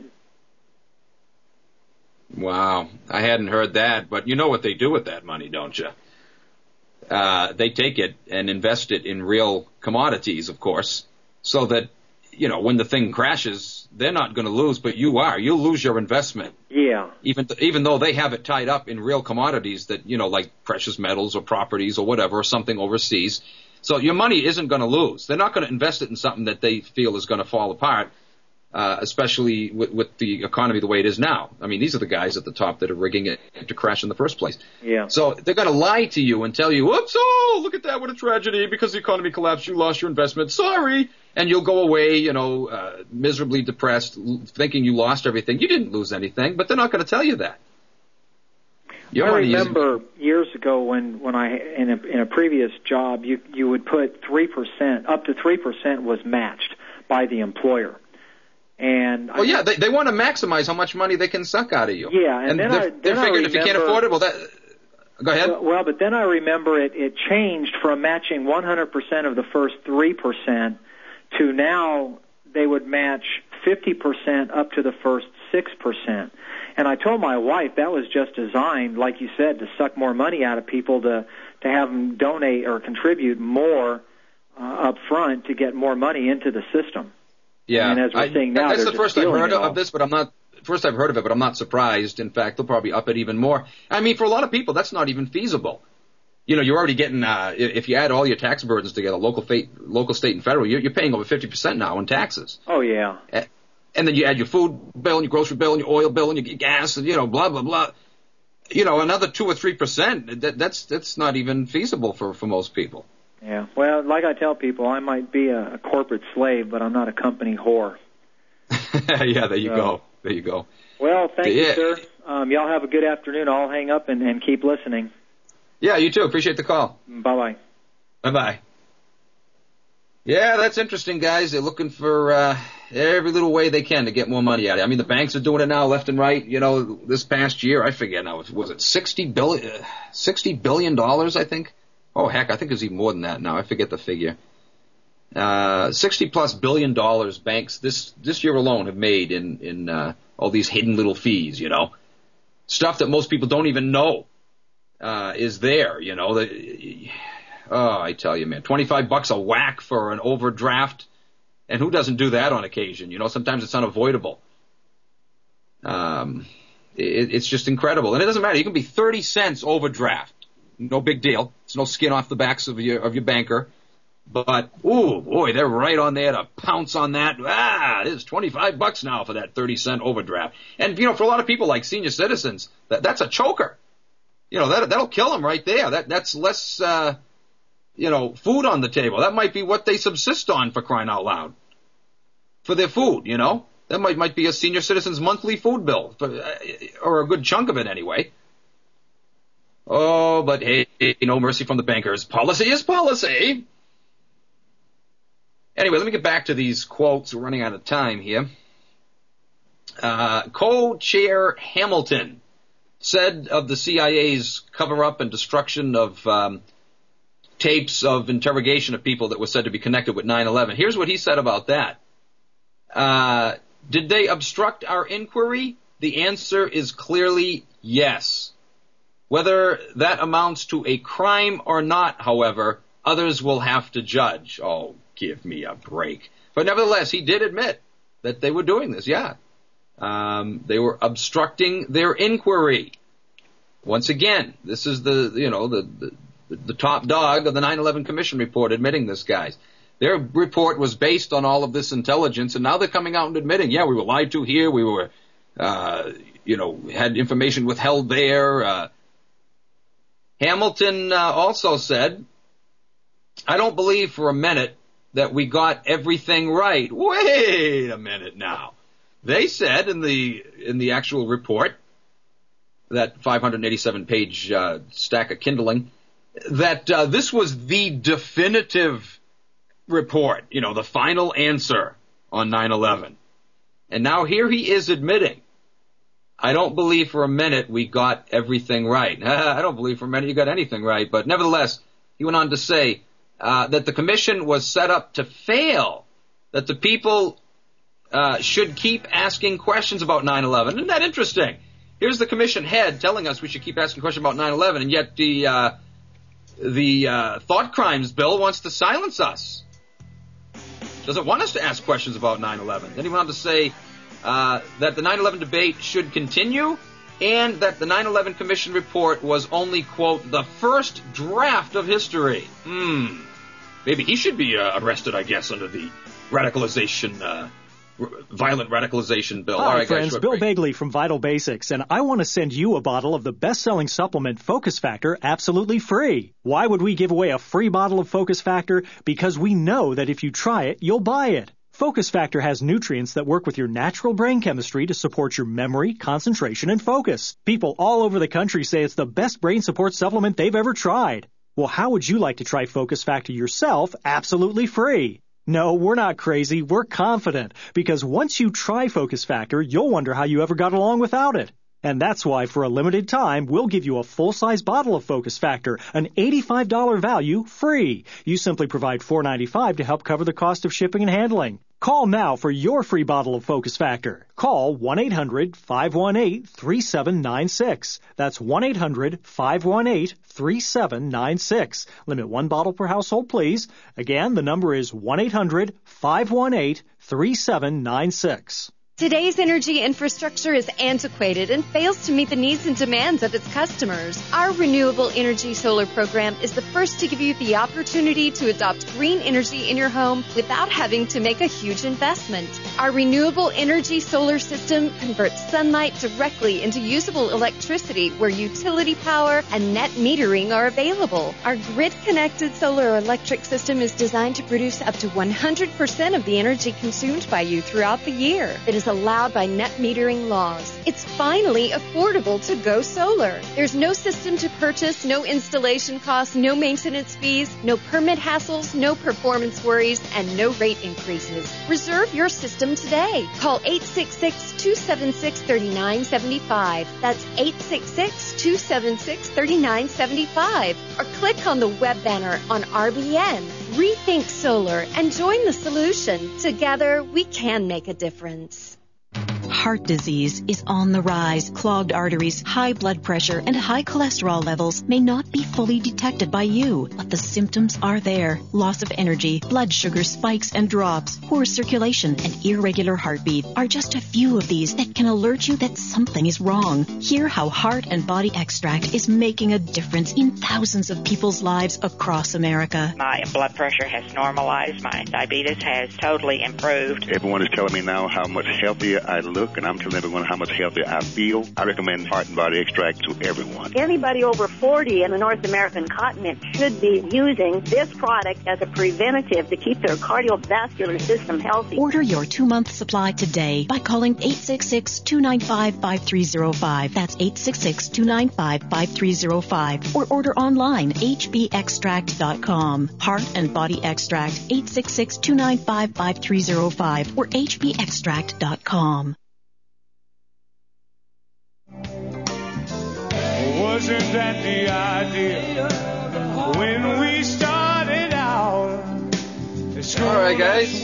Wow, I hadn't heard that, but you know what they do with that money, don't you? Uh, they take it and invest it in real commodities, of course, so that, you know, when the thing crashes, they're not going to lose, but you are. You'll lose your investment. Yeah. Even th- even though they have it tied up in real commodities that, you know, like precious metals or properties or whatever, or something overseas. So your money isn't going to lose. They're not going to invest it in something that they feel is going to fall apart. Uh, especially with, with the economy the way it is now. I mean, these are the guys at the top that are rigging it to crash in the first place. Yeah. So they're going to lie to you and tell you, whoops, oh, look at that, what a tragedy, because the economy collapsed, you lost your investment, sorry. And you'll go away, you know, uh, miserably depressed, thinking you lost everything. You didn't lose anything, but they're not going to tell you that. Your I money remember is... years ago when, when I, in a, in a previous job, you, you would put three percent, up to three percent was matched by the employer. And well, I, yeah, they they want to maximize how much money they can suck out of you. Yeah, and, and then they're, I then they're figuring I remember, if you can't afford it, well, that go ahead. Well, well, but then I remember it it changed from matching one hundred percent of the first three percent to now they would match fifty percent up to the first six percent. And I told my wife that was just designed, like you said, to suck more money out of people, to to have them donate or contribute more uh, up front to get more money into the system. Yeah, and as we're I, seeing now, that's the first I've heard of of this, but I'm not. First I've heard of it, but I'm not surprised. In fact, they'll probably up it even more. I mean, for a lot of people, that's not even feasible. You know, you're already getting. Uh, if you add all your tax burdens together, local, fate, local, state, and federal, you're, you're paying over fifty percent now in taxes. Oh yeah. And then you add your food bill, and your grocery bill, and your oil bill, and your gas, and you know, blah blah blah. You know, another two or three percent. That, that's that's not even feasible for for most people. Yeah, well, like I tell people, I might be a, a corporate slave, but I'm not a company whore. Yeah, there you so, go. There you go. Well, thank yeah. you, sir. Um, y'all have a good afternoon. I'll hang up and, and keep listening. Yeah, you too. Appreciate the call. Bye-bye. Bye-bye. Yeah, that's interesting, guys. They're looking for uh, every little way they can to get more money out of it. I mean, the banks are doing it now left and right. You know, this past year, I forget now, was it sixty billion dollars, sixty billion dollars, I think? Oh, heck, I think it's even more than that now. I forget the figure. Uh, sixty plus billion dollars banks this, this year alone have made in, in, uh, all these hidden little fees, you know. Stuff that most people don't even know, uh, is there, you know. The, oh, I tell you, man, twenty-five bucks a whack for an overdraft. And who doesn't do that on occasion? You know, sometimes it's unavoidable. Um, it, it's just incredible. And it doesn't matter. You can be thirty cents overdraft. No big deal. It's no skin off the backs of your of your banker. But, ooh, boy, they're right on there to pounce on that. Ah, it is twenty-five bucks now for that thirty cent overdraft. And, you know, for a lot of people like senior citizens, that, that's a choker. You know, that, that'll kill them right there. That, that's less, uh, you know, food on the table. That might be what they subsist on, for crying out loud. For their food, you know. That might, might be a senior citizen's monthly food bill, for, or a good chunk of it anyway. Oh, but hey, no mercy from the bankers. Policy is policy. Anyway, let me get back to these quotes. We're running out of time here. Uh, Co-Chair Hamilton said of the C I A's cover-up and destruction of um, tapes of interrogation of people that were said to be connected with nine eleven. Here's what he said about that. Uh, did they obstruct our inquiry? The answer is clearly yes. Whether that amounts to a crime or not, however, others will have to judge. Oh, give me a break. But nevertheless, he did admit that they were doing this, yeah. Um, they were obstructing their inquiry. Once again, this is the, you know, the, the the top dog of the nine eleven Commission report admitting this, guys. Their report was based on all of this intelligence, and now they're coming out and admitting, yeah, we were lied to here, we were, uh, you know, had information withheld there. Uh, Hamilton uh, also said, I don't believe for a minute that we got everything right. Wait a minute now. They said in the in the actual report, that five hundred eighty-seven page uh, stack of kindling, that uh, this was the definitive report, you know, the final answer on nine eleven. And now here he is admitting, I don't believe for a minute we got everything right. I don't believe for a minute you got anything right. But nevertheless, he went on to say uh, that the commission was set up to fail, that the people uh, should keep asking questions about nine eleven. Isn't that interesting? Here's the commission head telling us we should keep asking questions about nine eleven, and yet the uh, the uh, thought crimes bill wants to silence us. Doesn't want us to ask questions about nine eleven. Then he went on to say uh, that the nine eleven debate should continue and that the nine eleven Commission report was only, quote, the first draft of history. Hmm. Maybe he should be uh, arrested, I guess, under the radicalization, uh, r- violent radicalization bill. Hi, All right, friends. guys, Bill Bagley from Vital Basics, and I want to send you a bottle of the best-selling supplement Focus Factor absolutely free. Why would we give away a free bottle of Focus Factor? Because we know that if you try it, you'll buy it. Focus Factor has nutrients that work with your natural brain chemistry to support your memory, concentration, and focus. People all over the country say it's the best brain support supplement they've ever tried. Well, how would you like to try Focus Factor yourself absolutely free? No, we're not crazy. We're confident. Because once you try Focus Factor, you'll wonder how you ever got along without it. And that's why, for a limited time, we'll give you a full-size bottle of Focus Factor, an eighty-five dollars value, free. You simply provide four dollars and ninety-five cents to help cover the cost of shipping and handling. Call now for your free bottle of Focus Factor. Call one eight hundred five one eight three seven nine six. That's one eight hundred five one eight three seven nine six. Limit one bottle per household, please. Again, the number is one eight hundred five one eight three seven nine six. Today's energy infrastructure is antiquated and fails to meet the needs and demands of its customers. Our Renewable Energy Solar program is the first to give you the opportunity to adopt green energy in your home without having to make a huge investment. Our Renewable Energy Solar system converts sunlight directly into usable electricity where utility power and net metering are available. Our grid-connected solar electric system is designed to produce up to one hundred percent of the energy consumed by you throughout the year. It is allowed by net metering laws. It's finally affordable to go solar. There's no system to purchase, no installation costs, no maintenance fees, no permit hassles, no performance worries, and no rate increases. Reserve your system today. Call eight six six, two seven six, three nine seven five. That's eight six six, two seven six, three nine seven five. Or click on the web banner on R B N. Rethink solar and join the solution. Together, we can make a difference. Heart disease is on the rise. Clogged arteries, high blood pressure, and high cholesterol levels may not be fully detected by you, but the symptoms are there. Loss of energy, blood sugar spikes and drops, poor circulation, and irregular heartbeat are just a few of these that can alert you that something is wrong. Hear how Heart and Body Extract is making a difference in thousands of people's lives across America. My blood pressure has normalized. My diabetes has totally improved. Everyone is telling me now how much healthier I look, and I'm telling everyone how much healthier I feel. I recommend Heart and Body Extract to everyone. Anybody over forty in the North American continent should be using this product as a preventative to keep their cardiovascular system healthy. Order your two-month supply today by calling eight six six, two nine five, five three zero five. That's eight six six, two nine five, five three zero five. Or order online, h b extract dot com. Heart and Body Extract, eight six six, two nine five, five three zero five or h b extract dot com. Wasn't that the idea when we started out? All right, guys.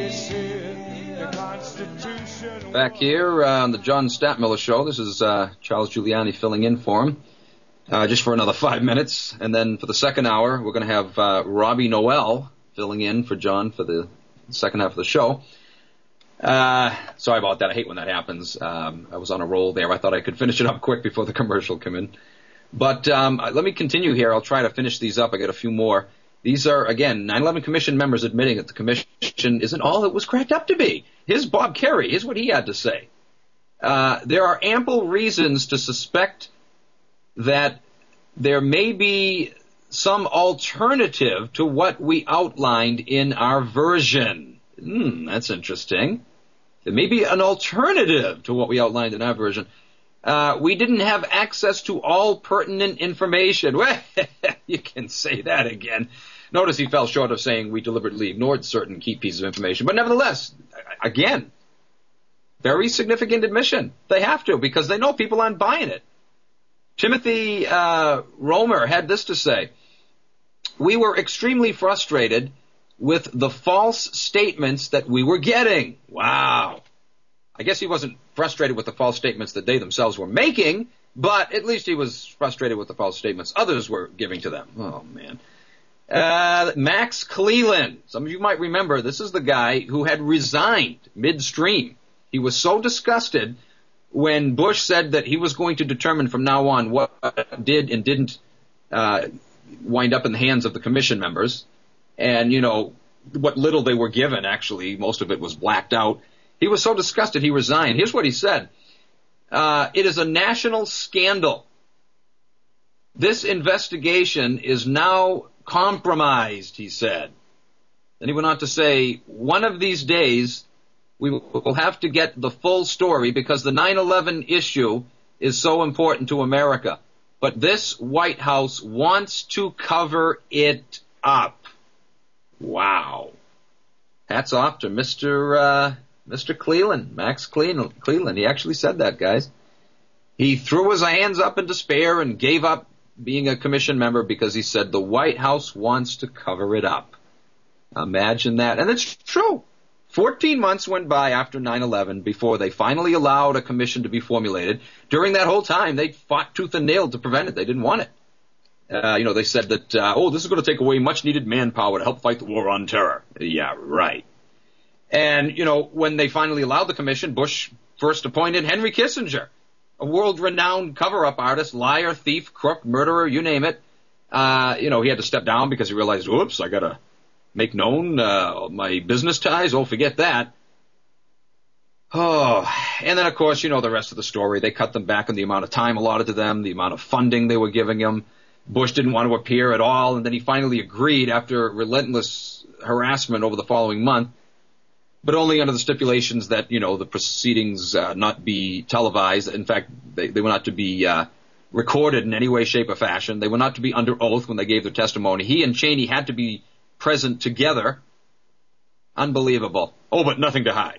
Back here uh, on the John Statmiller Show. This is uh, Charles Giuliani filling in for him uh, just for another five minutes. And then for the second hour, we're going to have uh, Robbie Noel filling in for John for the second half of the show. Uh, sorry about that. I hate when that happens. Um, I was on a roll there. I thought I could finish it up quick before the commercial came in. But um, let me continue here. I'll try to finish these up. I got a few more. These are, again, nine eleven Commission members admitting that the Commission isn't all it was cracked up to be. Here's Bob Kerrey. Here's what he had to say. Uh, there are ample reasons to suspect that there may be some alternative to what we outlined in our version. Hmm, that's interesting. There may be an alternative to what we outlined in our version. Uh, we didn't have access to all pertinent information. Well, you can say that again. Notice he fell short of saying we deliberately ignored certain key pieces of information. But nevertheless, again, very significant admission. They have to, because they know people aren't buying it. Timothy uh, Romer had this to say. We were extremely frustrated with the false statements that we were getting. Wow. I guess he wasn't frustrated with the false statements that they themselves were making, but at least he was frustrated with the false statements others were giving to them. Oh, man. Uh, Max Cleland. Some of you might remember this is the guy who had resigned midstream. He was so disgusted when Bush said that he was going to determine from now on what did and didn't uh, wind up in the hands of the commission members. And, you know, what little they were given, actually, most of it was blacked out. He was so disgusted he resigned. Here's what he said. Uh, it is a national scandal. This investigation is now compromised, he said. Then he went on to say, one of these days we will have to get the full story because the nine eleven issue is so important to America. But this White House wants to cover it up. Wow. Hats off to Mister Uh, Mister Cleland, Max Cleland. He actually said that, guys. He threw his hands up in despair and gave up being a commission member because he said the White House wants to cover it up. Imagine that. And it's true. Fourteen months went by after nine eleven before they finally allowed a commission to be formulated. During that whole time, they fought tooth and nail to prevent it. They didn't want it. Uh, you know, they said that, uh, oh, this is going to take away much-needed manpower to help fight the war on terror. Yeah, right. And, you know, when they finally allowed the commission, Bush first appointed Henry Kissinger, a world-renowned cover-up artist, liar, thief, crook, murderer, you name it. Uh, you know, he had to step down because he realized, oops, I got to make known uh, my business ties. Oh, forget that. Oh, and then, of course, you know the rest of the story. They cut them back on the amount of time allotted to them, the amount of funding they were giving him. Bush didn't want to appear at all, and then he finally agreed after relentless harassment over the following month, but only under the stipulations that, you know, the proceedings uh, not be televised. In fact, they, they were not to be uh, recorded in any way, shape, or fashion. They were not to be under oath when they gave their testimony. He and Cheney had to be present together. Unbelievable. Oh, but nothing to hide.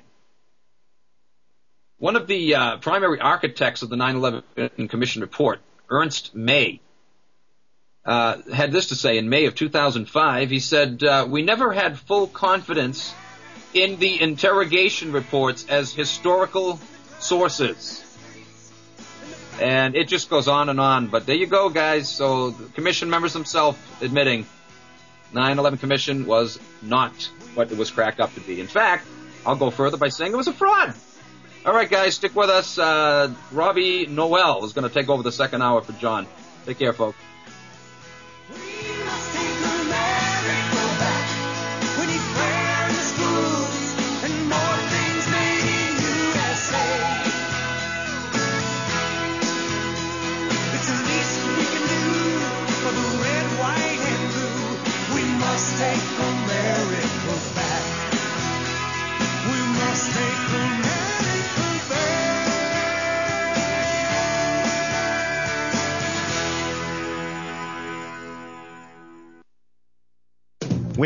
One of the uh, primary architects of the nine eleven Commission report, Ernst May, uh, had this to say in May of two thousand five. He said, uh, we never had full confidence in the interrogation reports as historical sources. And it just goes on and on. But there you go, guys. So the commission members themselves admitting nine eleven Commission was not what it was cracked up to be. In fact, I'll go further by saying it was a fraud. All right, guys, stick with us. Uh, Robbie Noel is going to take over the second hour for John. Take care, folks. Take